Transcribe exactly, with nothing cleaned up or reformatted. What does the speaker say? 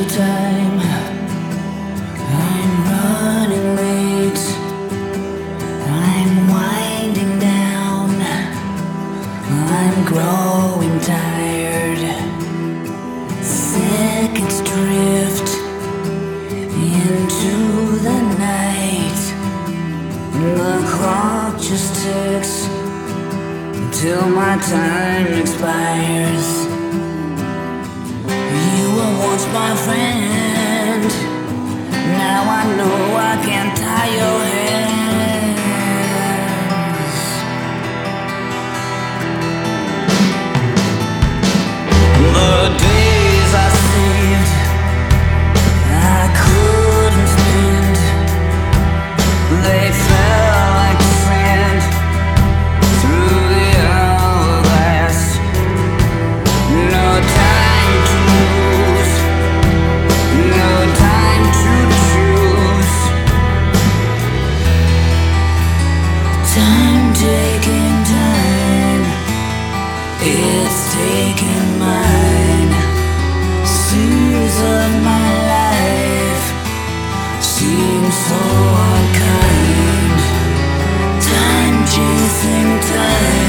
time. I'm running late. I'm winding down. I'm growing tired. Seconds drift into the night. The clock just ticks till my time expires. You were once my friend. Now I know I can't tie your hands. The days I saved, I couldn't spend. They fell like sand through the hourglass. No time to lose, no time to choose. Time taking time, it's taking mine. Seas of my life seem so unkind. Time chasing time.